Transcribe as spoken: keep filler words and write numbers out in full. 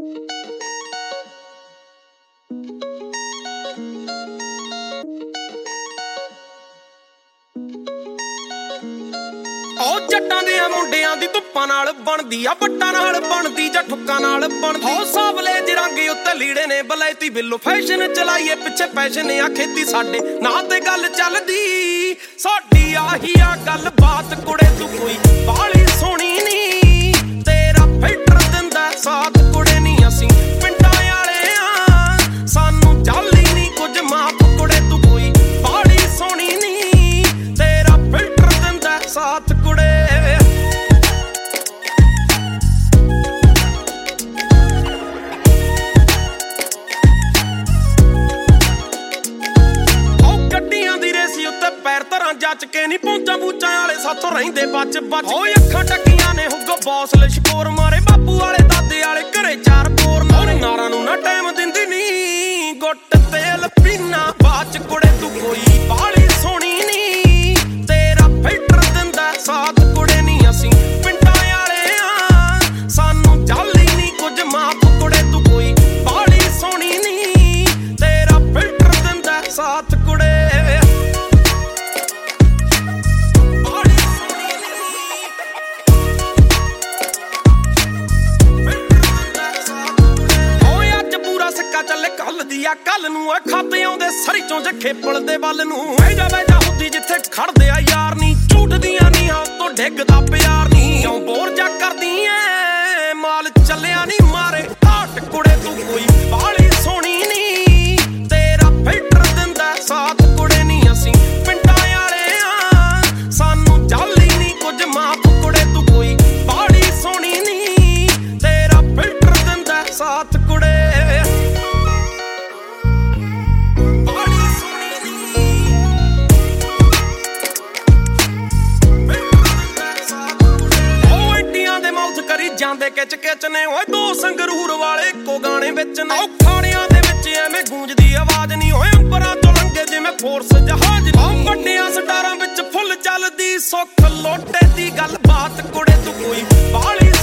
ਉਹ ਜੱਟਾਂ ਦੇ ਮੁੰਡਿਆਂ ਦੀ ਧੁੱਪਾਂ ਨਾਲ ਬਣਦੀ ਆ, ਬੱਟਾਂ ਨਾਲ ਬਣਦੀ ਜਾਂ ਠੁੱਕਾਂ ਨਾਲ ਬਣਦੀ। ਹੋ ਸਾਵਲੇ ਜਰੰਗੇ ਉੱਤੇ ਲੀੜੇ ਨੇ ਬਲੈਤੀ ਬਿੱਲੋ ਫੈਸ਼ਨ ਚਲਾਈਏ ਪਿੱਛੇ ਪੈਸ਼ਨ ਆ ਖੇਤੀ ਸਾਡੇ ਨਾਂ ਤੇ ਗੱਲ ਚੱਲਦੀ। ਸਾਡੀ ਆਹੀ ਆ ਗੱਲ ਬਾਤ ਕੁੜੇ ਤੂੰ ਕੋਈ ਬਾਲੀ ਸੋਹਣੀ ਨੀ, ਤੇਰਾ ਫਿਲਟਰ ਦਿੰਦਾ ਸਾਥ ਕੁੜੇ ਨੀ ਅਸੀਂ ਪਿੰਡਾਂ ਵਾਲੇ ਆ, ਸਾਨੂੰ ਜਾਲੀ ਨੀ ਕੁਝ ਮਾਫ ਕੁੜੇ ਤੂੰ ਕੋਈ ਬਾਲੀ ਸੋਹਣੀ ਨੀ, ਤੇਰਾ ਫਿਲਟਰ ਦਿੰਦਾ ਸਾਥ ਕੁੜੇ। ਪੈਰ ਧਰਾਂ ਜੱਚ ਕੇ ਨੀ ਪਹੁੰਚਾਂ ਬੂਚਾਂ ਵਾਲੇ ਸਾਥੋਂ ਰਹਿੰਦੇ ਬਚ ਬਚ। ਓਏ ਅੱਖਾਂ ਟੱਕੀਆਂ ਨੇ ਹੁੱਗੋ ਬੌਸ ਲਿਸ਼ਕੋਰ ਮਾਰੇ ਬਾਪੂ ਵਾਲੇ ਦਾਦੇ ਵਾਲੇ ਘਰੇ ਚਾਰ ਪੋਰ ਮਾਰੇ। ਨਾਰਾਂ ਨੂੰ ਨਾ ਟਾਈਮ ਦਿੰਦੀ ਨੀ ਗੁੱਟ ਤੇਲ ਪੀਨਾ ਬਾਚ ਕੁੜੇ ਤੂੰ ਕੋਈ ਬਾਲੀ ਸੋਹਣੀ ਨੀ, ਤੇਰਾ ਫਿਲਟਰ ਦਿੰਦਾ ਸਾਥ ਕੁੜੇ ਨੀ ਅਸੀਂ ਪਿੰਡਾਂ ਵਾਲੇ ਆ, ਸਾਨੂੰ ਜਾਲੀ ਨੀ ਕੁਝ ਮਾਫ ਕੁੜੇ ਤੂੰ ਕੋਈ ਬਾਲੀ ਸੋਹਣੀ ਨੀ, ਤੇਰਾ ਫਿਲਟਰ ਦਿੰਦਾ ਸਾਥ ਕੁੜੇ। ਚੱਲੇ ਕੱਲ ਦੀ ਆ ਕੱਲ ਨੂੰ ਆ ਖਾਤੇ ਆਉਂਦੇ ਸਰੀ ਚੋਂ ਜੱਖੇ ਪੁਲਦੇ ਵੱਲ ਨੂੰ। ਬੈਜਾ ਬੈਜਾ ਹੁੰਦੀ ਜਿੱਥੇ ਖੜਦੇ ਆ ਯਾਰ ਨੀ, ਝੂਟਦੀਆਂ ਨੀ ਹਾਂ ਤੋਂ ਡਿੱਗਦਾ ਪਿਆਰ ਨੀ। ਕਿਉਂ ਬੋਰ ਜਾ ਕਰਦੀ ਐ ਮਾਲ ਚੱਲਿਆ ਨੀ ਮਾਰੇ ਘਾਟ ਕੁੜੇ ਤੂੰ ਕੋਈ ਬਾਲੀ ਸੋਹਣੀ ਨੀ, ਤੇਰਾ ਫਿਲਟਰ ਦਿੰਦਾ ਸਾਥ ਕੁੜੇ ਨੀ ਅਸੀਂ ਪਿੰਡਾਂ ਵਾਲੇ ਆ, ਸਾਨੂੰ ਜਾਲੀ ਨੀ ਕੁਝ ਮਾਫ ਕੁੜੇ ਤੂੰ ਕੋਈ ਬਾਲੀ ਸੋਹਣੀ ਨੀ, ਤੇਰਾ ਫਿਲਟਰ ਦਿੰਦਾ ਸਾਥ ਕੁੜੇ। ਜਾਂਦੇ ਕਿਚ ਕਿਚ ਨੇ ਓਏ ਦੋ ਸੰਗਰੂਰ ਵਾਲੇ ਇੱਕੋ ਗਾਣੇ ਵਿੱਚ ਨੇ। ਉਹ ਖਾਣਿਆਂ ਦੇ ਵਿੱਚ ਐਵੇਂ ਗੂੰਜਦੀ ਆਵਾਜ਼ ਨਹੀਂ, ਓਏ ਅੰਬਰਾਂ ਤੋਂ ਲੰਘੇ ਜਿਵੇਂ ਫੋਰਸ ਜਹਾਜ਼ ਨੀ। ਵੱਡਿਆਂ ਸਟਾਰਾਂ ਵਿੱਚ ਫੁੱਲ ਚੱਲਦੀ ਸੁੱਖ ਲੋਟੇ ਦੀ ਗੱਲ ਬਾਤ ਕੁੜੇ ਤੂੰ ਕੋਈ ਬਾਲੀ